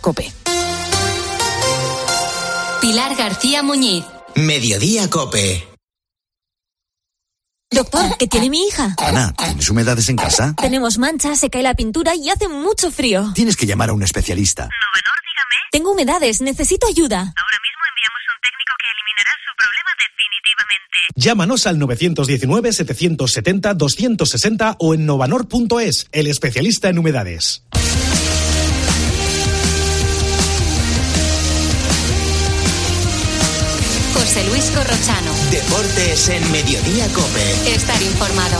COPE. Pilar García Muñiz. Mediodía COPE. Doctor, ¿qué tiene mi hija? Ana, ¿tienes humedades en casa? Tenemos manchas, se cae la pintura y hace mucho frío. Tienes que llamar a un especialista. Novenor, dígame. Tengo humedades, necesito ayuda. Ahora mismo enviamos un técnico que eliminará su problema definitivamente. Llámanos al 919-770-260 o en novanor.es, el especialista en humedades. José Luis Corrochano. Deportes en Mediodía COPE. Estar informado.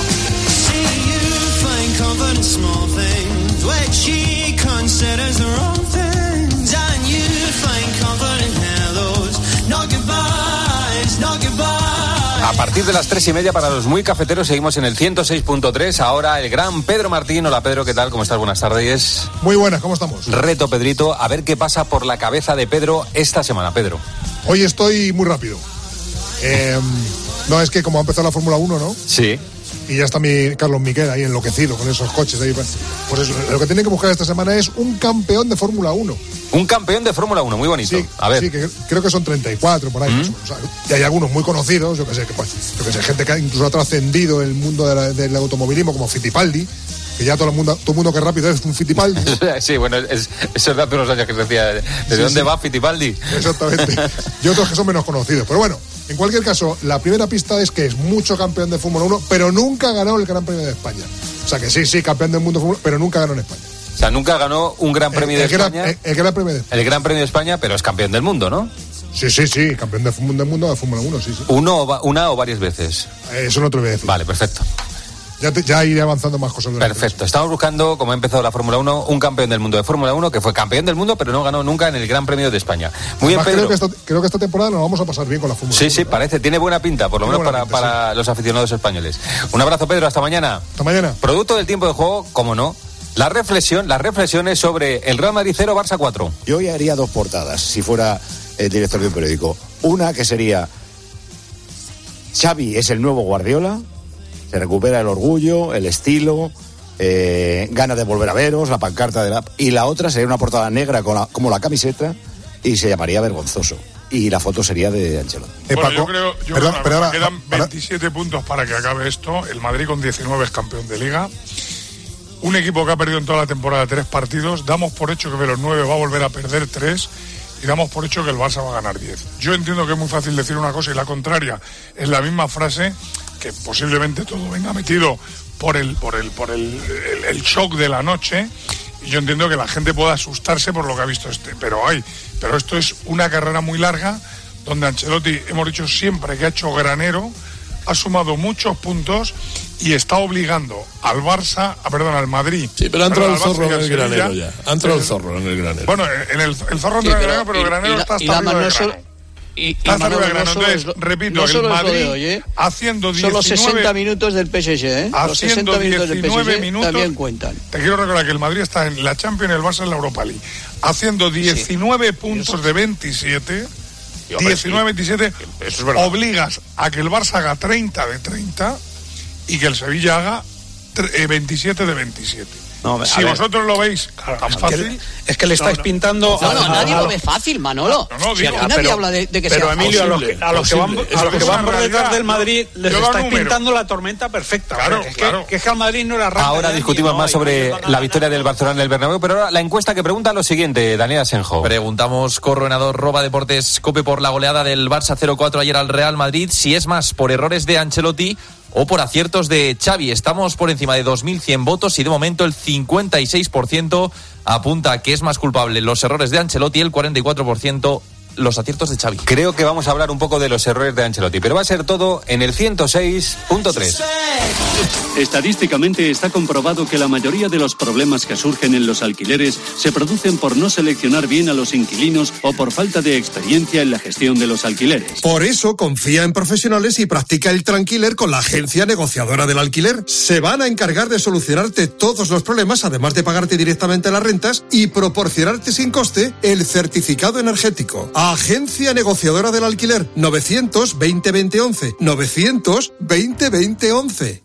A partir de las 3:30 para los muy cafeteros seguimos en el 106.3. Ahora el gran Pedro Martín. Hola Pedro, ¿qué tal? ¿Cómo estás? Buenas tardes. Muy buenas, ¿cómo estamos? Reto Pedrito, a ver qué pasa por la cabeza de Pedro esta semana, Pedro. Hoy estoy muy rápido. No, es que como ha empezado la Fórmula 1, ¿no? Sí. Y ya está mi Carlos Miquel ahí enloquecido con esos coches ahí. Pues eso, lo que tienen que buscar esta semana es un campeón de Fórmula 1. Un campeón de Fórmula 1, muy bonito. Sí, a ver. Sí, que creo que son 34 por ahí. O sea, y hay algunos muy conocidos, yo que sé, gente que incluso ha trascendido el mundo del automovilismo, como Fittipaldi, que ya todo el mundo que rápido es un Fittipaldi. Sí, bueno, es verdad, hace unos años que se decía, ¿desde dónde va Fittipaldi? Exactamente. Y otros que son menos conocidos. Pero bueno, en cualquier caso, la primera pista es que es mucho campeón de Fórmula 1, pero nunca ganó el Gran Premio de España. O sea que sí, campeón del mundo de Fórmula 1, pero nunca ganó en España. O sea, nunca ganó un Gran Premio de España. El Gran Premio de España. El Gran Premio de España, pero es campeón del mundo, ¿no? Sí, campeón del mundo de Fórmula 1, sí. Una o varias veces. Eso no te lo voy a decir. Vale, perfecto. Ya iré avanzando más cosas. Perfecto. Estamos buscando, como ha empezado la Fórmula 1, un campeón del mundo de Fórmula 1 que fue campeón del mundo, pero no ganó nunca en el Gran Premio de España. Muy bien, Pedro. Creo que esta temporada nos vamos a pasar bien con la Fórmula 1. Sí, parece. Tiene buena pinta, por lo menos para los aficionados españoles. Un abrazo, Pedro. Hasta mañana. Hasta mañana. Producto del tiempo de juego, como no, las reflexiones sobre el Real Madrid 0, Barça 4. Yo hoy haría dos portadas, si fuera el director de un periódico. Una que sería: Xavi es el nuevo Guardiola. Se recupera el orgullo, el estilo, ganas de volver a veros, la pancarta y la otra sería una portada negra como la camiseta y se llamaría Vergonzoso. Y la foto sería de Ancelotti. Bueno, yo creo que quedan 27 puntos para que acabe esto. El Madrid con 19 es campeón de Liga. Un equipo que ha perdido en toda la temporada 3 partidos. Damos por hecho que de los 9 va a volver a perder 3. Y damos por hecho que el Barça va a ganar 10. Yo entiendo que es muy fácil decir una cosa y la contraria es la misma frase, que posiblemente todo venga metido por el shock de la noche, y yo entiendo que la gente pueda asustarse por lo que ha visto pero esto es una carrera muy larga donde Ancelotti, hemos dicho siempre que ha hecho granero, ha sumado muchos puntos y está obligando al Madrid. Sí, pero ha entrado el zorro en el granero ya. Ha entrado el zorro en el granero. Bueno, el zorro entra en el granero, pero el granero está hasta arriba del grano. Está hasta arriba del grano. Entonces, repito, el Madrid haciendo 19... Son los 60 minutos del PSG, ¿eh? Los 60 minutos del PSG también cuentan. Te quiero recordar que el Madrid está en la Champions y el Barça en la Europa League. Haciendo 19 puntos de 27... 19-27, obligas a que el Barça haga 30 de 30 y que el Sevilla haga 27 de 27. No, si vosotros lo veis tan fácil... Es que le estáis pintando... nadie lo ve fácil, Manolo. Nadie habla de que sea fácil. Pero Emilio, a los que van por detrás del Madrid les estáis pintando la tormenta perfecta. Claro. Que es que al Madrid no le arranca. Ahora discutimos más sobre la victoria del Barcelona en el Bernabéu, pero ahora la encuesta que pregunta lo siguiente, Daniel Asenjo. Preguntamos, Corroenador @Deportes Cope, por la goleada del Barça 0-4 ayer al Real Madrid, si es más por errores de Ancelotti o por aciertos de Xavi. Estamos por encima de 2.100 votos y de momento el 56% apunta que es más culpable los errores de Ancelotti y el 44% los aciertos de Xavi. Creo que vamos a hablar un poco de los errores de Ancelotti, pero va a ser todo en el 106.3. Estadísticamente está comprobado que la mayoría de los problemas que surgen en los alquileres se producen por no seleccionar bien a los inquilinos o por falta de experiencia en la gestión de los alquileres. Por eso confía en profesionales y practica el Tranquiler con la agencia negociadora del alquiler. Se van a encargar de solucionarte todos los problemas, además de pagarte directamente las rentas y proporcionarte sin coste el certificado energético. Agencia negociadora del alquiler, 900-20-20-11, 900-20-20-11.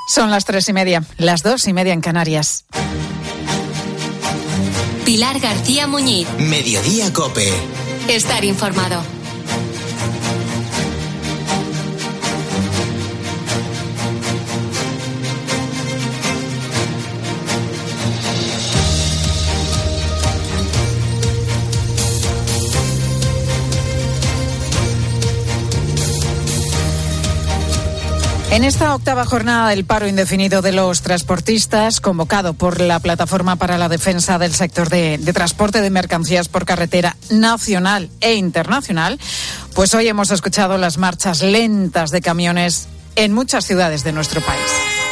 Son las 3:30, las 2:30 en Canarias. Pilar García Muñiz. Mediodía COPE. Estar informado. En esta octava jornada del paro indefinido de los transportistas, convocado por la Plataforma para la Defensa del Sector de Transporte de Mercancías por Carretera Nacional e Internacional, pues hoy hemos escuchado las marchas lentas de camiones en muchas ciudades de nuestro país.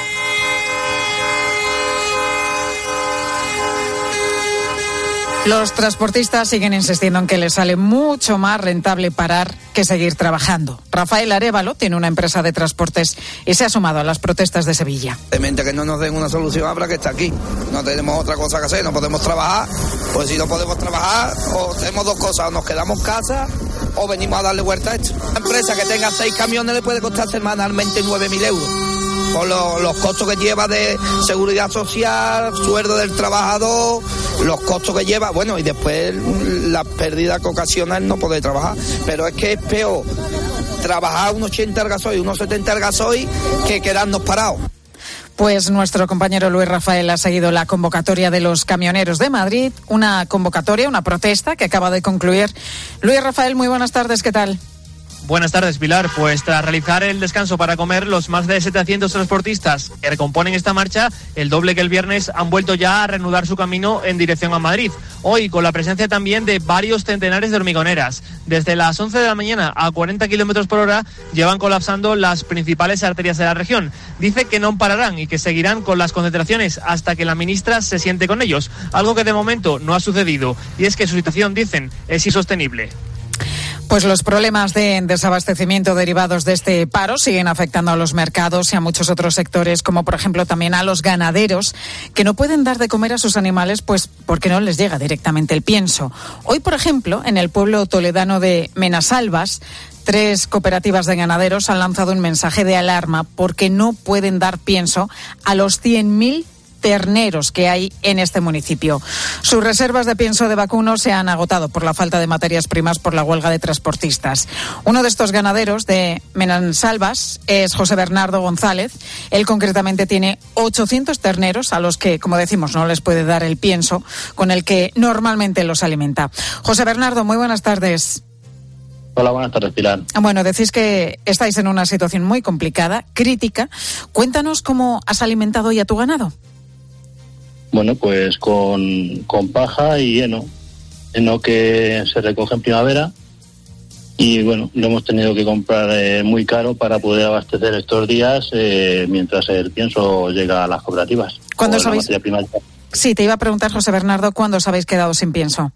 Los transportistas siguen insistiendo en que les sale mucho más rentable parar que seguir trabajando. Rafael Arévalo tiene una empresa de transportes y se ha sumado a las protestas de Sevilla. Mientras que no nos den una solución habrá que estar aquí. No tenemos otra cosa que hacer, no podemos trabajar. Pues si no podemos trabajar, o tenemos dos cosas, o nos quedamos en casa o venimos a darle vuelta a esto. Una empresa que tenga 6 camiones le puede costar semanalmente 9.000 euros. Por los costos que lleva de seguridad social, sueldo del trabajador, los costos que lleva, bueno, y después la pérdida que ocasiona el no poder trabajar. Pero es que es peor trabajar un 80 al gasoil, unos 70 al gasoil, que quedarnos parados. Pues nuestro compañero Luis Rafael ha seguido la convocatoria de los camioneros de Madrid, una convocatoria, una protesta que acaba de concluir. Luis Rafael, muy buenas tardes, ¿qué tal? Buenas tardes, Pilar. Pues tras realizar el descanso para comer, los más de 700 transportistas que recomponen esta marcha, el doble que el viernes, han vuelto ya a reanudar su camino en dirección a Madrid. Hoy, con la presencia también de varios centenares de hormigoneras. Desde las 11 de la mañana a 40 kilómetros por hora, llevan colapsando las principales arterias de la región. Dice que no pararán y que seguirán con las concentraciones hasta que la ministra se siente con ellos, algo que de momento no ha sucedido. Y es que su situación, dicen, es insostenible. Pues los problemas de desabastecimiento derivados de este paro siguen afectando a los mercados y a muchos otros sectores, como por ejemplo también a los ganaderos, que no pueden dar de comer a sus animales pues porque no les llega directamente el pienso. Hoy, por ejemplo, en el pueblo toledano de Menasalvas, 3 cooperativas de ganaderos han lanzado un mensaje de alarma porque no pueden dar pienso a los 100.000 terneros que hay en este municipio. Sus reservas de pienso de vacuno se han agotado por la falta de materias primas por la huelga de transportistas. Uno de estos ganaderos de Menasalvas es José Bernardo González. Él concretamente tiene 800 terneros a los que, como decimos, no les puede dar el pienso con el que normalmente los alimenta. José Bernardo, muy buenas tardes. Hola, buenas tardes, Pilar. Bueno, decís que estáis en una situación muy complicada, crítica. Cuéntanos cómo has alimentado hoy a tu ganado. Bueno, pues con paja y heno que se recoge en primavera, y bueno, lo hemos tenido que comprar muy caro para poder abastecer estos días mientras el pienso llega a las cooperativas. ¿Cuándo sabéis? Sí, te iba a preguntar, José Bernardo, ¿cuándo os habéis quedado sin pienso?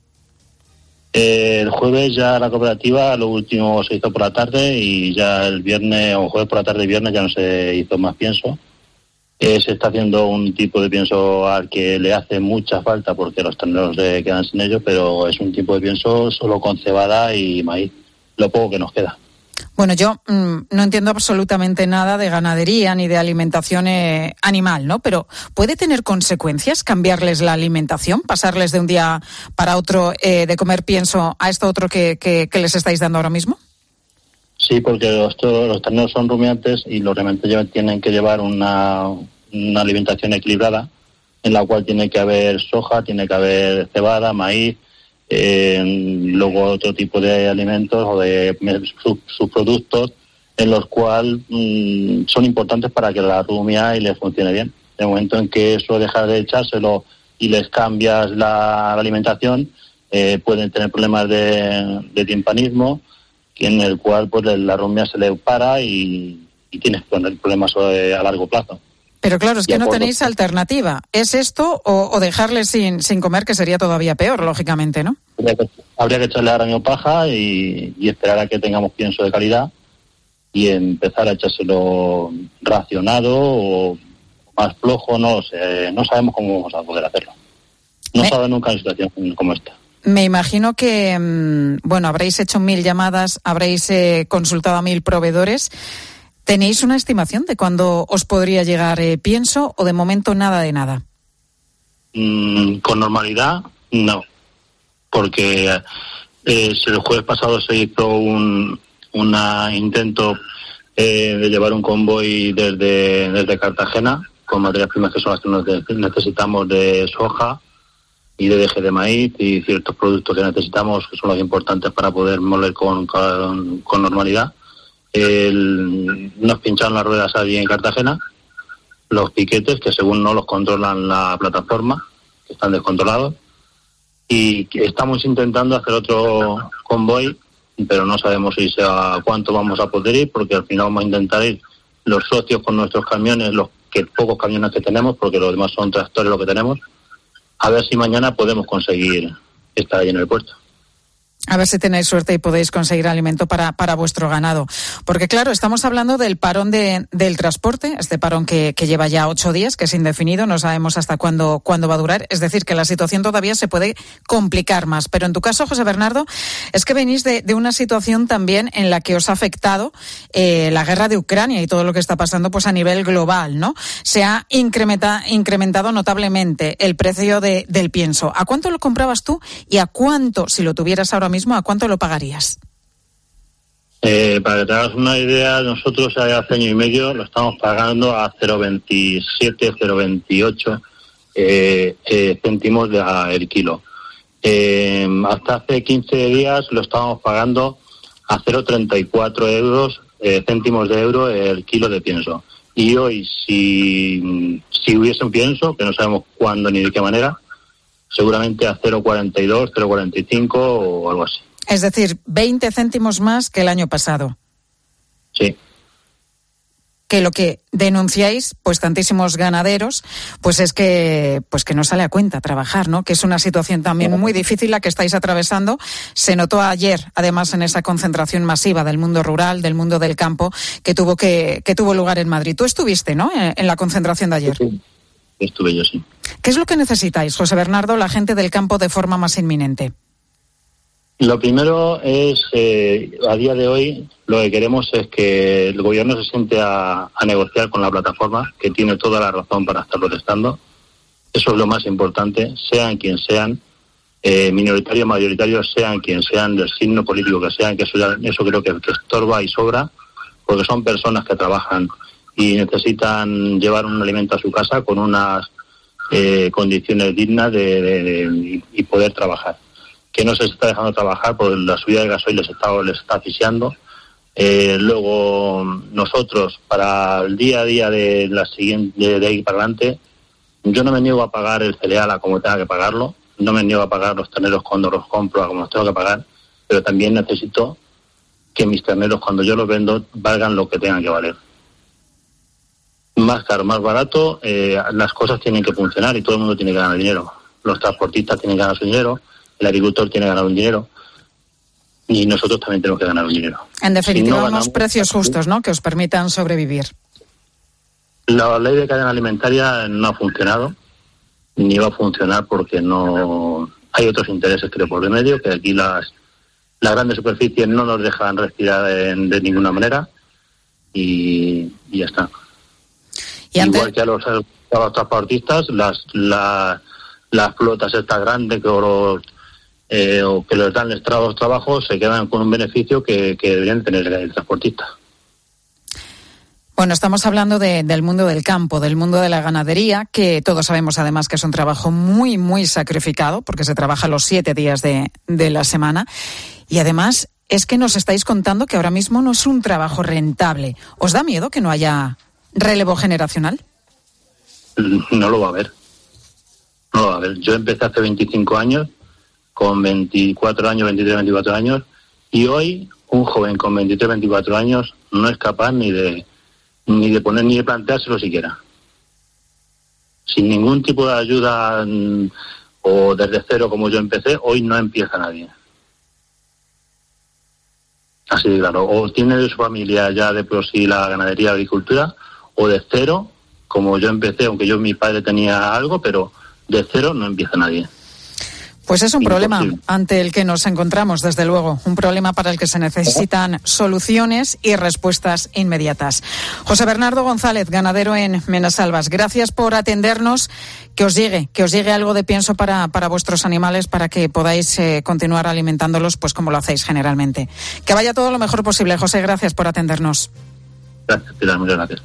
El jueves ya la cooperativa, lo último se hizo por la tarde, y ya el viernes o jueves por la tarde y viernes ya no se hizo más pienso. Se está haciendo un tipo de pienso al que le hace mucha falta porque los terneros le quedan sin ello, pero es un tipo de pienso solo con cebada y maíz, lo poco que nos queda. Bueno, yo no entiendo absolutamente nada de ganadería ni de alimentación animal, ¿no? Pero ¿puede tener consecuencias cambiarles la alimentación, pasarles de un día para otro de comer pienso a esto otro que les estáis dando ahora mismo? Sí, porque los terneros son rumiantes y los rumiantes tienen que llevar una alimentación equilibrada, en la cual tiene que haber soja, tiene que haber cebada, maíz, luego otro tipo de alimentos o de subproductos en los cuales son importantes para que la rumia y les funcione bien. En el momento en que eso deja de echárselo y les cambias la alimentación, pueden tener problemas de timpanismo, en el cual pues la rumia se le para y tienes problemas a largo plazo. Pero claro, es que no tenéis alternativa. ¿Es esto o dejarle sin comer, que sería todavía peor, lógicamente, ¿no? Habría que echarle araño paja y esperar a que tengamos pienso de calidad y empezar a echárselo racionado o más flojo, no sé, no sabemos cómo vamos a poder hacerlo. No sabemos nunca en situación como esta. Me imagino que, bueno, habréis hecho 1000 llamadas, habréis consultado a 1000 proveedores. ¿Tenéis una estimación de cuándo os podría llegar pienso o de momento nada de nada? Con normalidad, no. Porque el jueves pasado se hizo un intento de llevar un convoy desde Cartagena con materias primas que son las que necesitamos, de soja y de DG de maíz y ciertos productos que necesitamos, que son los importantes para poder moler con normalidad. Nos pincharon las ruedas allí en Cartagena, los piquetes, que según no los controlan la plataforma, que están descontrolados, y estamos intentando hacer otro convoy, pero no sabemos cuánto vamos a poder ir, porque al final vamos a intentar ir los socios con nuestros camiones, los pocos camiones que tenemos, porque los demás son tractores lo que tenemos, a ver si mañana podemos conseguir estar ahí en el puerto. A ver si tenéis suerte y podéis conseguir alimento para vuestro ganado. Porque claro, estamos hablando del parón del transporte, este parón que lleva ya 8 días, que es indefinido, no sabemos hasta cuándo va a durar. Es decir, que la situación todavía se puede complicar más. Pero en tu caso, José Bernardo, es que venís de una situación también en la que os ha afectado la guerra de Ucrania y todo lo que está pasando pues a nivel global, ¿no? Se ha incrementado notablemente el precio del pienso. ¿A cuánto lo comprabas tú y a cuánto, si lo tuvieras ahora mismo, a cuánto lo pagarías? Para que te hagas una idea, nosotros hace año y medio lo estamos pagando a 0,27, 0,28 céntimos el kilo. Hasta hace 15 días lo estábamos pagando a 0,34 euros, céntimos de euro el kilo de pienso. Y hoy, si hubiese un pienso, que no sabemos cuándo ni de qué manera, seguramente a 0,42, 0,45 o algo así. Es decir, 20 céntimos más que el año pasado. Sí. Que lo que denunciáis, pues tantísimos ganaderos, pues es que no sale a cuenta trabajar, ¿no? Que es una situación también muy difícil la que estáis atravesando. Se notó ayer, además, en esa concentración masiva del mundo rural, del mundo del campo, que tuvo lugar en Madrid. Tú estuviste, ¿no?, en la concentración de ayer. Sí. Estuve yo, sí. ¿Qué es lo que necesitáis, José Bernardo, la gente del campo de forma más inminente? Lo primero es, a día de hoy, lo que queremos es que el gobierno se siente a negociar con la plataforma, que tiene toda la razón para estar protestando. Eso es lo más importante, sean quien sean, minoritarios, mayoritarios, sean quien sean, del signo político que sean, que eso creo que estorba y sobra, porque son personas que trabajan y necesitan llevar un alimento a su casa con unas condiciones dignas y poder trabajar. Que no se está dejando trabajar por la subida del gasoil les está asfixiando. Luego nosotros, para el día a día de ahí para adelante, yo no me niego a pagar el cereal a como tenga que pagarlo, no me niego a pagar los terneros cuando los compro a como los tengo que pagar, pero también necesito que mis terneros, cuando yo los vendo, valgan lo que tengan que valer. Más caro, más barato, las cosas tienen que funcionar y todo el mundo tiene que ganar dinero. Los transportistas tienen que ganar su dinero, el agricultor tiene que ganar un dinero y nosotros también tenemos que ganar un dinero. En definitiva, unos precios justos, ¿no?, que os permitan sobrevivir. La ley de cadena alimentaria no ha funcionado, ni va a funcionar porque no hay otros intereses, creo, por de medio, que aquí las grandes superficies no nos dejan respirar de ninguna manera y ya está. Igual que a los transportistas, las flotas estas grandes o que les dan los trabajos se quedan con un beneficio que deberían tener el transportista. Bueno, estamos hablando del mundo del campo, del mundo de la ganadería, que todos sabemos además que es un trabajo muy, muy sacrificado, porque se trabaja los 7 días de la semana. Y además es que nos estáis contando que ahora mismo no es un trabajo rentable. ¿Os da miedo que no haya relevo generacional? No lo va a haber. No lo va a haber. Yo empecé hace 25 años, con 24 años, 23, 24 años, y hoy un joven con 23, 24 años no es capaz ni de planteárselo siquiera. Sin ningún tipo de ayuda o desde cero como yo empecé, hoy no empieza nadie. Así de claro. O tiene de su familia ya de por sí la ganadería, la agricultura, o de cero, como yo empecé, aunque mi padre tenía algo, pero de cero no empieza nadie. Pues es un problema ante el que nos encontramos, desde luego, un problema para el que se necesitan soluciones y respuestas inmediatas. José Bernardo González, ganadero en Menasalvas, gracias por atendernos. Que os llegue algo de pienso para vuestros animales, para que podáis continuar alimentándolos pues como lo hacéis generalmente. Que vaya todo lo mejor posible. José, gracias por atendernos. Gracias, Pilar, muchas gracias.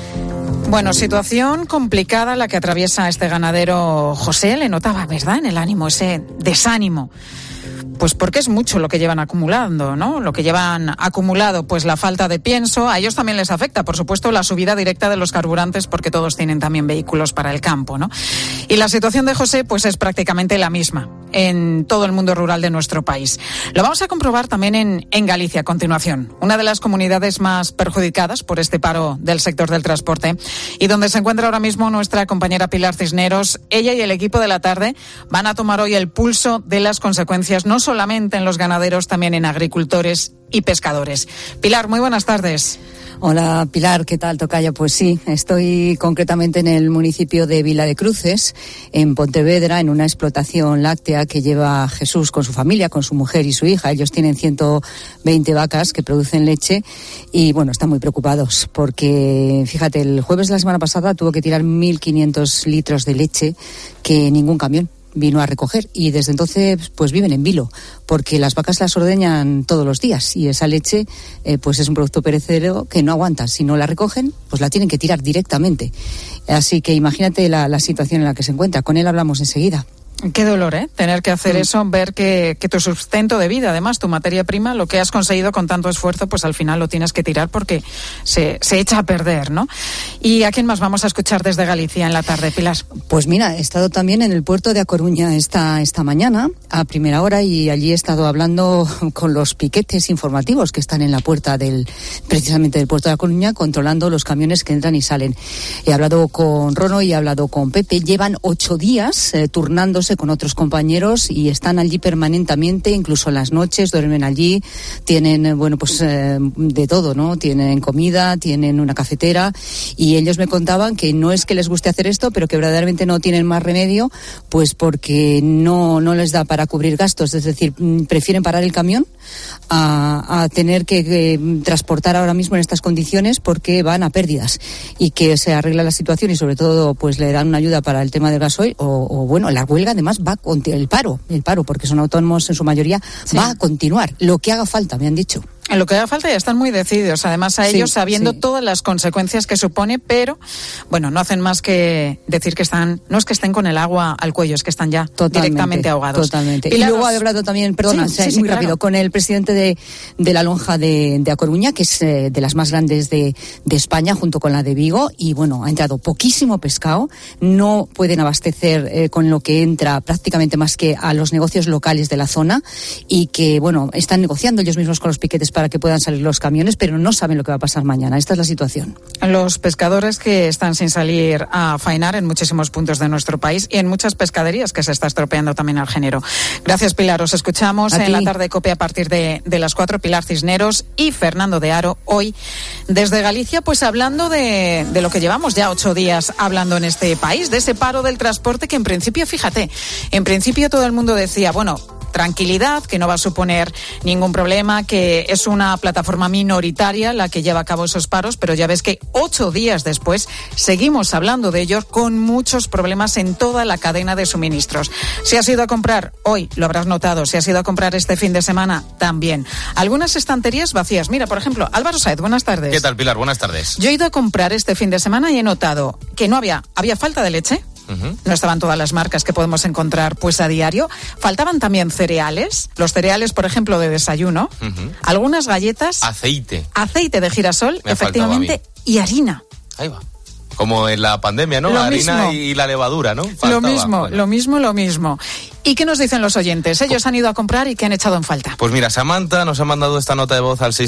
Bueno, situación complicada la que atraviesa este ganadero José. Le notaba, ¿verdad?, en el ánimo, ese desánimo. Pues porque es mucho lo que llevan acumulando, ¿no? Lo que llevan acumulado, pues la falta de pienso. A ellos también les afecta, por supuesto, la subida directa de los carburantes, porque todos tienen también vehículos para el campo, ¿no? Y la situación de José, pues es prácticamente la misma en todo el mundo rural de nuestro país. Lo vamos a comprobar también en Galicia a continuación, una de las comunidades más perjudicadas por este paro del sector del transporte, y donde se encuentra ahora mismo nuestra compañera Pilar Cisneros. Ella y el equipo de la tarde van a tomar hoy el pulso de las consecuencias, no solamente en los ganaderos, también en agricultores y pescadores. Pilar, muy buenas tardes. Hola Pilar, ¿qué tal, tocayo? Pues sí, estoy concretamente en el municipio de Vila de Cruces, en Pontevedra, en una explotación láctea que lleva Jesús con su familia, con su mujer y su hija. Ellos tienen 120 vacas que producen leche y, bueno, están muy preocupados porque, fíjate, el jueves de la semana pasada tuvo que tirar 1.500 litros de leche que ningún camión vino a recoger, y desde entonces pues viven en vilo porque las vacas las ordeñan todos los días y esa leche pues es un producto perecedero que no aguanta. Si no la recogen, pues la tienen que tirar directamente. Así que imagínate la situación en la que se encuentra. Con él hablamos enseguida. Qué dolor, tener que hacer eso, ver que tu sustento de vida, además tu materia prima, lo que has conseguido con tanto esfuerzo, pues al final lo tienes que tirar porque se echa a perder, ¿no? ¿Y a quién más vamos a escuchar desde Galicia en la tarde, Pilar? Pues mira, he estado también en el puerto de A Coruña esta mañana a primera hora, y allí he estado hablando con los piquetes informativos que están en la puerta precisamente del puerto de A Coruña, controlando los camiones que entran y salen. He hablado con Rono y he hablado con Pepe. Llevan 8 días turnándose con otros compañeros y están allí permanentemente, incluso en las noches duermen allí, tienen, bueno, pues de todo, ¿no? Tienen comida, tienen una cafetera, y ellos me contaban que no es que les guste hacer esto, pero que verdaderamente no tienen más remedio, pues porque no les da para cubrir gastos, es decir, prefieren parar el camión a tener que transportar ahora mismo en estas condiciones porque van a pérdidas, y que se arregla la situación y sobre todo pues le dan una ayuda para el tema del gasoil o bueno, la huelga además va el paro, porque son autónomos en su mayoría, sí, va a continuar, lo que haga falta, me han dicho. En lo que haga falta, ya están muy decididos, además a ellos, sabiendo todas las consecuencias que supone, pero bueno, no hacen más que decir que no es que estén con el agua al cuello, es que están ya directamente ahogados. Totalmente. Y luego he hablado también, perdona, muy rápido, con el presidente de la lonja de A Coruña, que es de las más grandes de España, junto con la de Vigo, y bueno, ha entrado poquísimo pescado, no pueden abastecer con lo que entra prácticamente más que a los negocios locales de la zona, y que bueno, están negociando ellos mismos con los piquetes para que puedan salir los camiones, pero no saben lo que va a pasar mañana. Esta es la situación. Los pescadores que están sin salir a faenar en muchísimos puntos de nuestro país y en muchas pescaderías que se está estropeando también al género. Gracias, Pilar. Os escuchamos en la tarde COPE a partir de las 4. Pilar Cisneros y Fernando de Aro, hoy desde Galicia, pues hablando de lo que llevamos ya 8 días hablando en este país, de ese paro del transporte que en principio, fíjate, todo el mundo decía, bueno, tranquilidad, que no va a suponer ningún problema, que es una plataforma minoritaria la que lleva a cabo esos paros, pero ya ves que 8 días después seguimos hablando de ellos con muchos problemas en toda la cadena de suministros. Si has ido a comprar hoy, lo habrás notado, si has ido a comprar este fin de semana, también. Algunas estanterías vacías. Mira, por ejemplo, Álvaro Saez, buenas tardes. ¿Qué tal, Pilar? Buenas tardes. Yo he ido a comprar este fin de semana y he notado que no había falta de leche. No estaban todas las marcas que podemos encontrar pues a diario. Faltaban también cereales, los cereales, por ejemplo, de desayuno, algunas galletas, aceite de girasol, efectivamente, y harina. Ahí va. Como en la pandemia, ¿no? Lo harina mismo. Y la levadura, ¿no? Lo mismo. ¿Y qué nos dicen los oyentes? Ellos han ido a comprar y ¿qué han echado en falta? Pues mira, Samantha nos ha mandado esta nota de voz al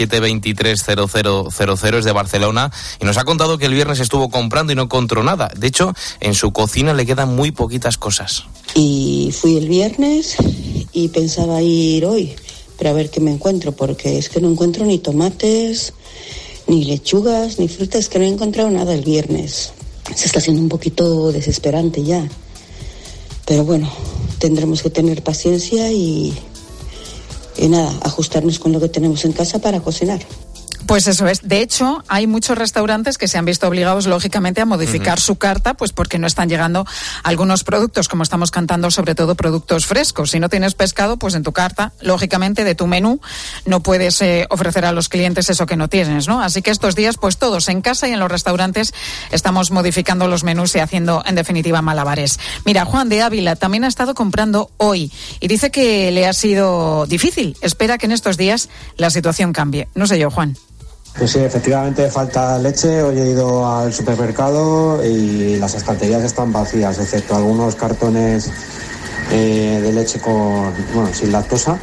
637-230000, es de Barcelona, y nos ha contado que el viernes estuvo comprando y no encontró nada. De hecho, en su cocina le quedan muy poquitas cosas. Y fui el viernes y pensaba ir hoy, pero a ver qué me encuentro, porque es que no encuentro ni tomates, ni lechugas, ni frutas, que no he encontrado nada el viernes. Se está haciendo un poquito desesperante ya. Pero bueno, tendremos que tener paciencia y nada, ajustarnos con lo que tenemos en casa para cocinar. Pues eso es. De hecho, hay muchos restaurantes que se han visto obligados, lógicamente, a modificar su carta, pues porque no están llegando algunos productos, como estamos cantando, sobre todo productos frescos. Si no tienes pescado, pues en tu carta, lógicamente, de tu menú, no puedes ofrecer a los clientes eso que no tienes, ¿no? Así que estos días, pues todos en casa y en los restaurantes estamos modificando los menús y haciendo, en definitiva, malabares. Mira, Juan de Ávila también ha estado comprando hoy y dice que le ha sido difícil. Espera que en estos días la situación cambie. No sé yo, Juan. Pues sí, efectivamente falta leche. Hoy he ido al supermercado y las estanterías están vacías, excepto algunos cartones de leche sin lactosa.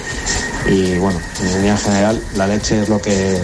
Y bueno, en línea general la leche es lo que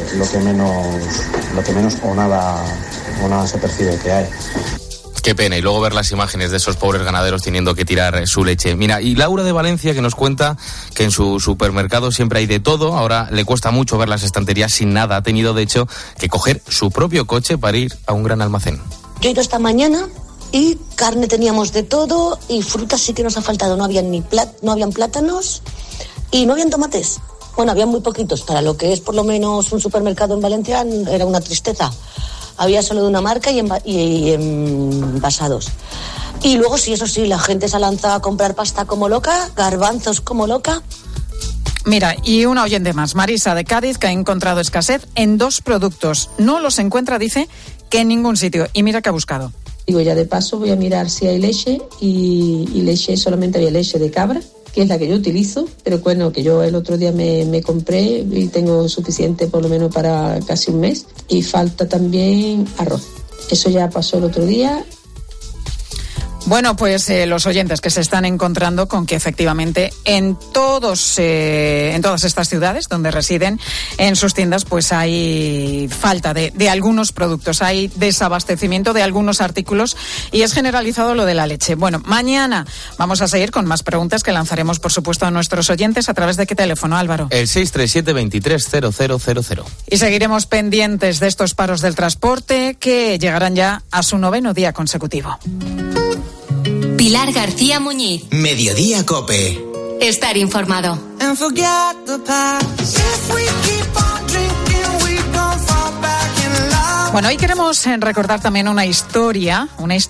menos o nada se percibe que hay. Qué pena, y luego ver las imágenes de esos pobres ganaderos teniendo que tirar su leche. Mira, y Laura de Valencia, que nos cuenta que en su supermercado siempre hay de todo, ahora le cuesta mucho ver las estanterías sin nada, ha tenido de hecho que coger su propio coche para ir a un gran almacén. Yo he ido esta mañana y carne teníamos de todo y frutas sí que nos ha faltado, no habían plátanos y no habían tomates. Bueno, habían muy poquitos, para lo que es por lo menos un supermercado en Valencia era una tristeza. Había solo de una marca y envasados. Y luego sí, eso sí, la gente se ha lanzado a comprar pasta como loca, garbanzos como loca. Mira, y una oyente más, Marisa de Cádiz, que ha encontrado escasez en 2 productos. No los encuentra, dice, que en ningún sitio. Y mira que ha buscado. Digo, ya de paso voy a mirar si hay leche y leche, solamente había leche de cabra, que es la que yo utilizo, pero bueno, que yo el otro día me compré y tengo suficiente por lo menos para casi un mes. Y falta también arroz. Eso ya pasó el otro día. Bueno, pues los oyentes que se están encontrando con que efectivamente en todas estas ciudades donde residen, en sus tiendas, pues hay falta de algunos productos, hay desabastecimiento de algunos artículos y es generalizado lo de la leche. Bueno, mañana vamos a seguir con más preguntas que lanzaremos, por supuesto, a nuestros oyentes. ¿A través de qué teléfono, Álvaro? El 637-230000. Y seguiremos pendientes de estos paros del transporte que llegarán ya a su 9º día consecutivo. Pilar García Muñiz. Mediodía COPE. Estar informado. Bueno, hoy queremos recordar también una historia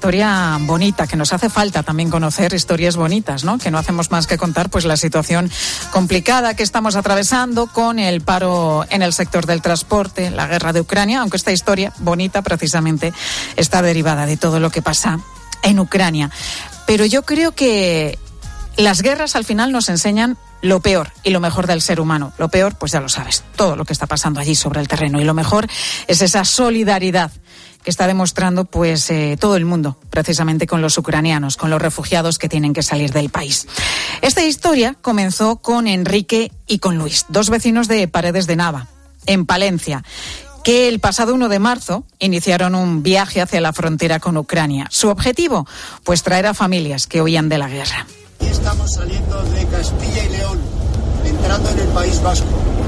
bonita que nos hace falta también conocer, historias bonitas, ¿no? Que no hacemos más que contar pues la situación complicada que estamos atravesando con el paro en el sector del transporte, la guerra de Ucrania, aunque esta historia bonita precisamente está derivada de todo lo que pasa en Ucrania. Pero yo creo que las guerras al final nos enseñan lo peor y lo mejor del ser humano. Lo peor, pues ya lo sabes, todo lo que está pasando allí sobre el terreno. Y lo mejor es esa solidaridad que está demostrando pues todo el mundo, precisamente con los ucranianos, con los refugiados que tienen que salir del país. Esta historia comenzó con Enrique y con Luis, 2 vecinos de Paredes de Nava, en Palencia, que el pasado 1 de marzo iniciaron un viaje hacia la frontera con Ucrania. Su objetivo, pues traer a familias que huían de la guerra. Estamos saliendo de Castilla y León, entrando en el País Vasco.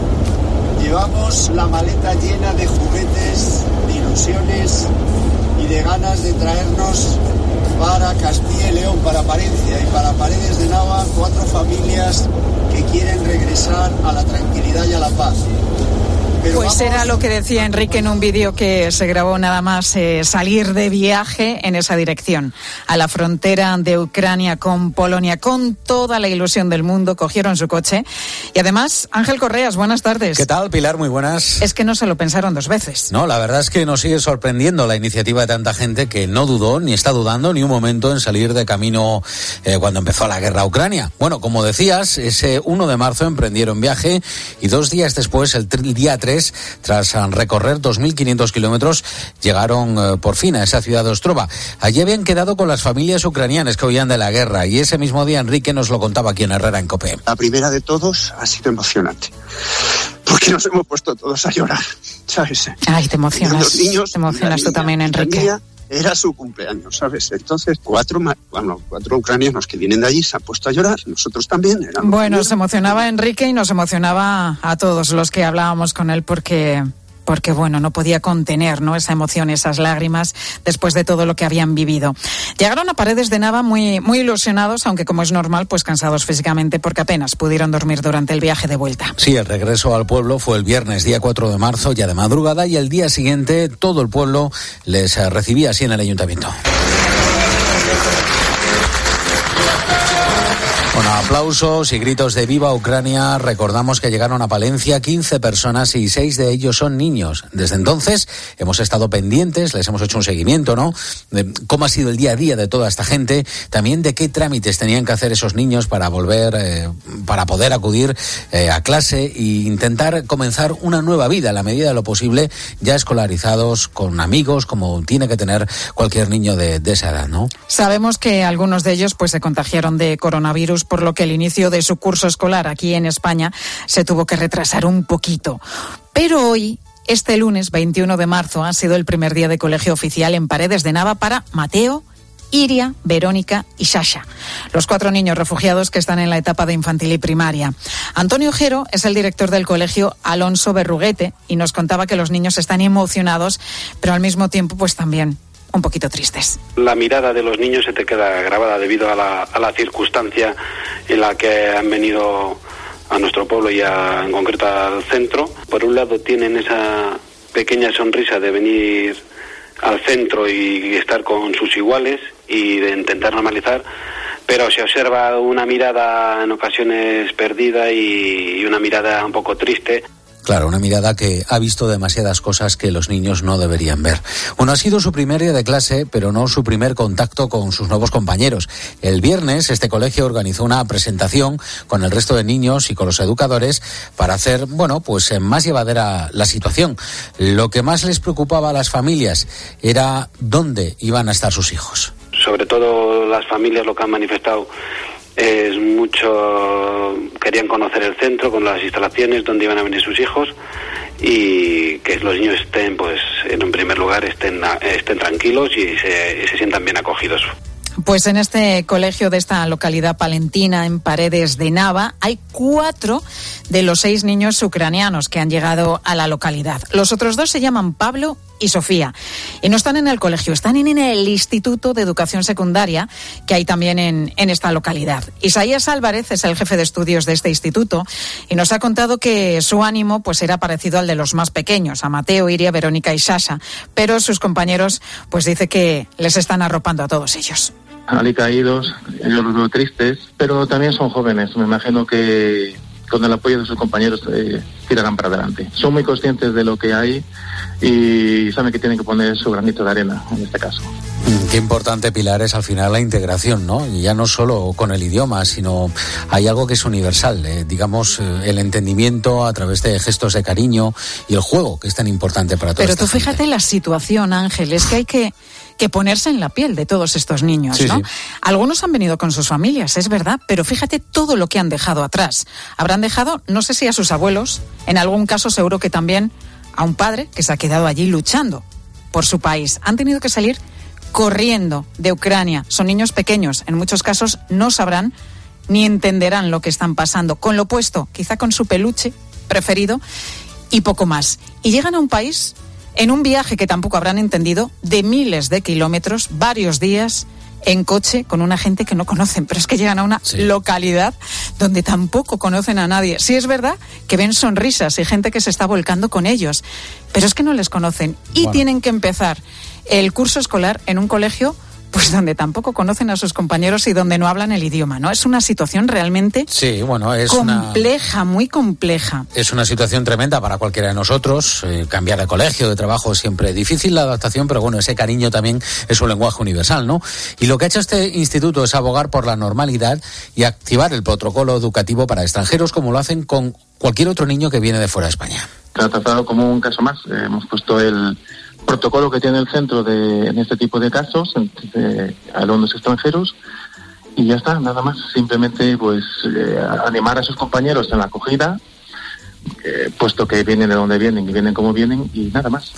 Llevamos la maleta llena de juguetes, de ilusiones y de ganas de traernos para Castilla y León, para Palencia y para Paredes de Nava, 4 familias que quieren regresar a la tranquilidad y a la paz. Pues era lo que decía Enrique en un vídeo que se grabó nada más salir de viaje en esa dirección, a la frontera de Ucrania con Polonia, con toda la ilusión del mundo, cogieron su coche. Y además, Ángel Correas, buenas tardes. ¿Qué tal, Pilar? Muy buenas. Es que no se lo pensaron 2 veces. No, la verdad es que nos sigue sorprendiendo la iniciativa de tanta gente que no dudó, ni está dudando ni un momento en salir de camino cuando empezó la guerra a Ucrania. Bueno, como decías, ese 1 de marzo emprendieron viaje y 2 días después, el día 3, tras recorrer 2.500 kilómetros, llegaron por fin a esa ciudad de Ostrova. Allí habían quedado con las familias ucranianas que huían de la guerra y ese mismo día Enrique nos lo contaba aquí en Herrera en COPE. La primera de todos ha sido emocionante, porque nos hemos puesto todos a llorar, ¿sabes? Ay, te emocionas. Los niños, te emocionas tú también, Enrique. Era su cumpleaños, ¿sabes? Entonces, 4 ucranianos que vienen de allí se han puesto a llorar, nosotros también. Bueno, se emocionaba Enrique y nos emocionaba a todos los que hablábamos con él porque porque bueno, no podía contener, ¿no?, esa emoción, esas lágrimas, después de todo lo que habían vivido. Llegaron a Paredes de Nava muy ilusionados, aunque como es normal, pues cansados físicamente, porque apenas pudieron dormir durante el viaje de vuelta. Sí, el regreso al pueblo fue el viernes, día 4 de marzo, ya de madrugada, y el día siguiente todo el pueblo les recibía así en el ayuntamiento. Con aplausos y gritos de ¡Viva Ucrania! Recordamos que llegaron a Palencia 15 personas y 6 de ellos son niños. Desde entonces hemos estado pendientes, les hemos hecho un seguimiento, ¿no?, de cómo ha sido el día a día de toda esta gente, también de qué trámites tenían que hacer esos niños para volver, para poder acudir a clase e intentar comenzar una nueva vida, a la medida de lo posible, ya escolarizados, con amigos, como tiene que tener cualquier niño de esa edad, ¿no? Sabemos que algunos de ellos pues se contagiaron de coronavirus, por lo que el inicio de su curso escolar aquí en España se tuvo que retrasar un poquito. Pero hoy, este lunes 21 de marzo, ha sido el primer día de colegio oficial en Paredes de Nava para Mateo, Iria, Verónica y Sasha, los 4 niños refugiados que están en la etapa de infantil y primaria. Antonio Ojero es el director del colegio Alonso Berruguete y nos contaba que los niños están emocionados, pero al mismo tiempo pues también un poquito tristes. La mirada de los niños se te queda grabada debido a la circunstancia en la que han venido a nuestro pueblo y en concreto al centro. Por un lado tienen esa pequeña sonrisa de venir al centro y estar con sus iguales y de intentar normalizar, pero se observa una mirada en ocasiones perdida y una mirada un poco triste. Claro, una mirada que ha visto demasiadas cosas que los niños no deberían ver. Bueno, ha sido su primer día de clase, pero no su primer contacto con sus nuevos compañeros. El viernes, este colegio organizó una presentación con el resto de niños y con los educadores para hacer, bueno, pues más llevadera la situación. Lo que más les preocupaba a las familias era dónde iban a estar sus hijos. Sobre todo las familias lo que han manifestado es mucho, querían conocer el centro con las instalaciones donde iban a venir sus hijos y que los niños estén, pues en un primer lugar, estén tranquilos y se sientan bien acogidos. Pues en este colegio de esta localidad palentina, en Paredes de Nava, hay 4 de los 6 niños ucranianos que han llegado a la localidad. Los otros 2 se llaman Pablo y Sofía. Y no están en el colegio, están en el Instituto de Educación Secundaria que hay también en esta localidad. Isaías Álvarez es el jefe de estudios de este instituto y nos ha contado que su ánimo pues era parecido al de los más pequeños, a Mateo, Iria, Verónica y Sasha, pero sus compañeros pues dice que les están arropando a todos ellos. Alicaídos, ellos los veo tristes, pero también son jóvenes. Me imagino que con el apoyo de sus compañeros tirarán para adelante. Son muy conscientes de lo que hay y saben que tienen que poner su granito de arena en este caso. Qué importante, Pilar, es al final la integración, ¿no? Y ya no solo con el idioma, sino hay algo que es universal, digamos, el entendimiento a través de gestos de cariño y el juego, que es tan importante para todos. Pero tú fíjate la situación, Ángel, es que hay que ponerse en la piel de todos estos niños, sí, ¿no? Sí. Algunos han venido con sus familias, es verdad, pero fíjate todo lo que han dejado atrás. Habrán dejado, no sé si a sus abuelos, en algún caso seguro que también a un padre que se ha quedado allí luchando por su país. Han tenido que salir corriendo de Ucrania. Son niños pequeños, en muchos casos no sabrán ni entenderán lo que están pasando. Con lo puesto, quizá con su peluche preferido y poco más. Y llegan a un país en un viaje que tampoco habrán entendido, de miles de kilómetros, varios días en coche con una gente que no conocen, pero es que llegan a una localidad donde tampoco conocen a nadie. Sí es verdad que ven sonrisas y gente que se está volcando con ellos, pero es que no les conocen y tienen que empezar el curso escolar en un colegio pues donde tampoco conocen a sus compañeros y donde no hablan el idioma, ¿no? Es una situación realmente es compleja, muy compleja. Es una situación tremenda para cualquiera de nosotros. Cambiar de colegio, de trabajo es siempre difícil la adaptación, pero bueno, ese cariño también es un lenguaje universal, ¿no? Y lo que ha hecho este instituto es abogar por la normalidad y activar el protocolo educativo para extranjeros, como lo hacen con cualquier otro niño que viene de fuera de España. Se ha tratado como un caso más. Hemos puesto el protocolo que tiene el centro en este tipo de casos, de alumnos extranjeros, y ya está, nada más. Simplemente pues animar a sus compañeros en la acogida, puesto que vienen de donde vienen y vienen como vienen, y nada más.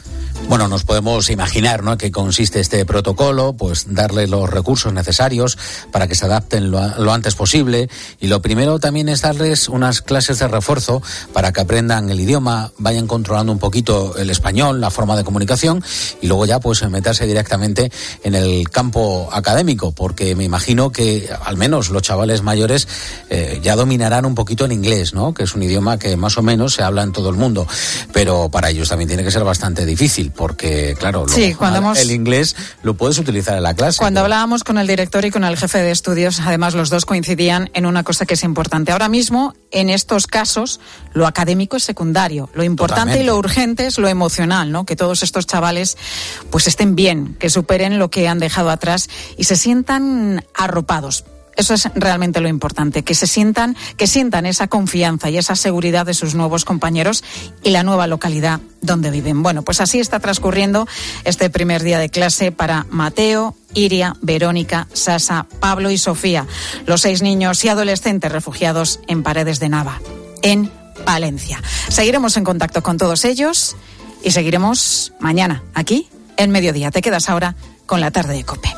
Bueno, nos podemos imaginar, ¿no?, qué consiste este protocolo, pues darle los recursos necesarios para que se adapten lo antes posible, y lo primero también es darles unas clases de refuerzo para que aprendan el idioma, vayan controlando un poquito el español, la forma de comunicación, y luego ya pues meterse directamente en el campo académico, porque me imagino que al menos los chavales mayores ya dominarán un poquito el inglés, ¿no?, que es un idioma que más o menos se habla en todo el mundo, pero para ellos también tiene que ser bastante difícil, porque claro, el inglés lo puedes utilizar en la clase. Cuando hablábamos con el director y con el jefe de estudios, además los dos coincidían en una cosa que es importante. Ahora mismo, en estos casos, lo académico es secundario. Lo importante Totalmente. Y lo urgente es lo emocional, ¿no? Que todos estos chavales pues estén bien, que superen lo que han dejado atrás y se sientan arropados. Eso es realmente lo importante, que sientan esa confianza y esa seguridad de sus nuevos compañeros y la nueva localidad donde viven. Bueno, pues así está transcurriendo este primer día de clase para Mateo, Iria, Verónica, Sasa, Pablo y Sofía, los 6 niños y adolescentes refugiados en Paredes de Nava, en Palencia. Seguiremos en contacto con todos ellos y seguiremos mañana aquí en Mediodía. Te quedas ahora con la tarde de COPE.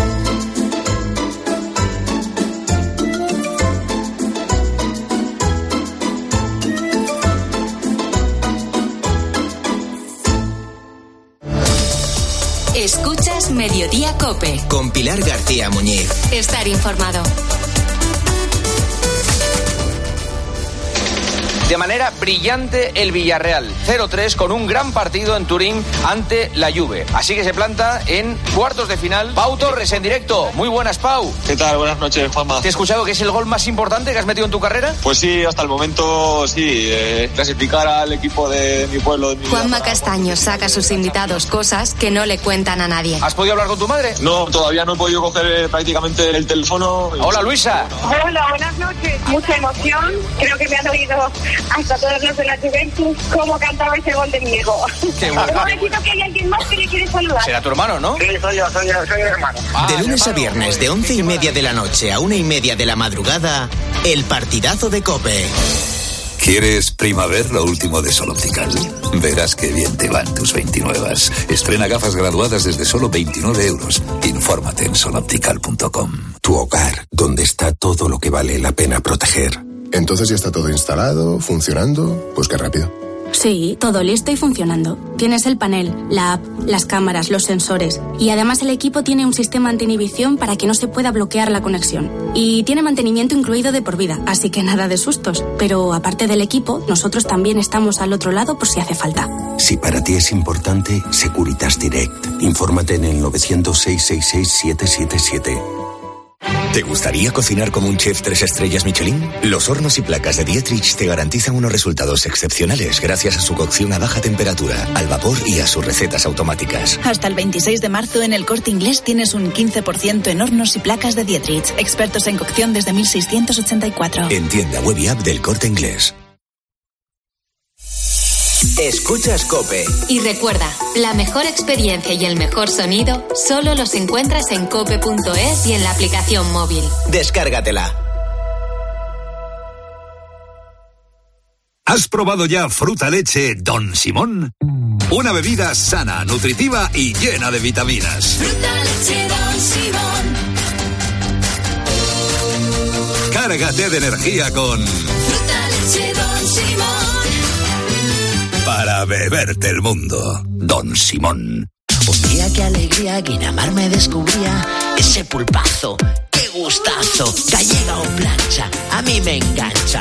Escuchas Mediodía COPE. Con Pilar García Muñiz. Estar informado. De manera brillante el Villarreal, 0-3 con un gran partido en Turín ante la Juve. Así que se planta en cuartos de final. Pau Torres en directo. Muy buenas, Pau. ¿Qué tal? Buenas noches, Juanma. ¿Te he escuchado que es el gol más importante que has metido en tu carrera? Pues sí, hasta el momento sí. Clasificar al equipo de mi pueblo. Juanma Castaño saca a sus invitados cosas que no le cuentan a nadie. ¿Has podido hablar con tu madre? No, todavía no he podido coger prácticamente el teléfono. Hola, Luisa. Hola, buenas noches. Mucha emoción. Creo que me han oído hasta todos los de la Juventus cómo cantaba ese gol de Diego. Qué bueno. Un momentito que hay alguien más que le quiere saludar. Será tu hermano, ¿no? Sí, soy el hermano. De lunes a viernes, de 11:30 de la noche a 1:30 de la madrugada, el partidazo de COPE. ¿Quieres primavera lo último de Sol Optical? Verás qué bien te van tus 29. Estrena gafas graduadas desde solo 29 euros. Infórmate en soloptical.com. Tu hogar, donde está todo lo que vale la pena proteger. Entonces ya está todo instalado, funcionando. Pues qué rápido. Sí, todo listo y funcionando. Tienes el panel, la app, las cámaras, los sensores. Y además el equipo tiene un sistema anti-inhibición para que no se pueda bloquear la conexión. Y tiene mantenimiento incluido de por vida, así que nada de sustos. Pero aparte del equipo, nosotros también estamos al otro lado por si hace falta. Si para ti es importante, Securitas Direct. Infórmate en el 900-666-777. ¿Te gustaría cocinar como un chef 3 estrellas Michelin? Los hornos y placas de Dietrich te garantizan unos resultados excepcionales gracias a su cocción a baja temperatura, al vapor y a sus recetas automáticas. Hasta el 26 de marzo en el Corte Inglés tienes un 15% en hornos y placas de Dietrich. Expertos en cocción desde 1684. En tienda web y app del Corte Inglés. Escuchas COPE. Y recuerda, la mejor experiencia y el mejor sonido solo los encuentras en cope.es y en la aplicación móvil. Descárgatela. ¿Has probado ya Fruta Leche Don Simón? Una bebida sana, nutritiva y llena de vitaminas. Fruta Leche Don Simón. Cárgate de energía con Fruta Leche Don Simón. Para beberte el mundo, Don Simón. Un día qué alegría, Guinamar me descubría. Ese pulpazo, qué gustazo. Gallega o plancha, a mí me engancha.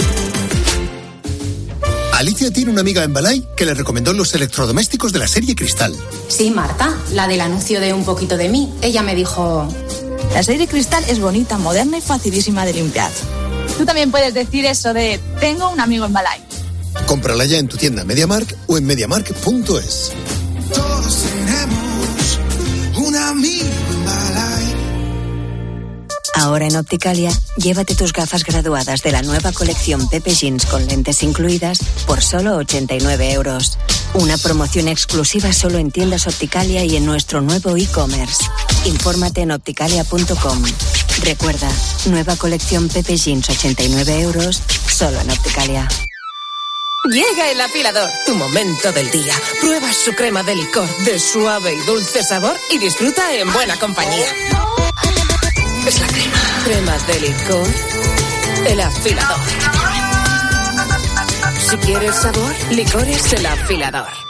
Alicia tiene una amiga en Balay que le recomendó los electrodomésticos de la serie Cristal. Sí, Marta, la del anuncio de Un poquito de mí. Ella me dijo... La serie Cristal es bonita, moderna y facilísima de limpiar. Tú también puedes decir eso de tengo un amigo en Balay. Cómprala ya en tu tienda MediaMarkt o en MediaMarkt.es. Todos tenemos un amigo en Balay. Ahora en Opticalia, llévate tus gafas graduadas de la nueva colección Pepe Jeans con lentes incluidas por solo 89 euros. Una promoción exclusiva solo en tiendas Opticalia y en nuestro nuevo e-commerce. Infórmate en opticalia.com. Recuerda, nueva colección Pepe Jeans 89 euros, solo en Opticalia. Llega el afilador, tu momento del día. Prueba su crema de licor de suave y dulce sabor y disfruta en buena compañía. Es la crema de licor, el afilador. Si quieres sabor, licores el afilador.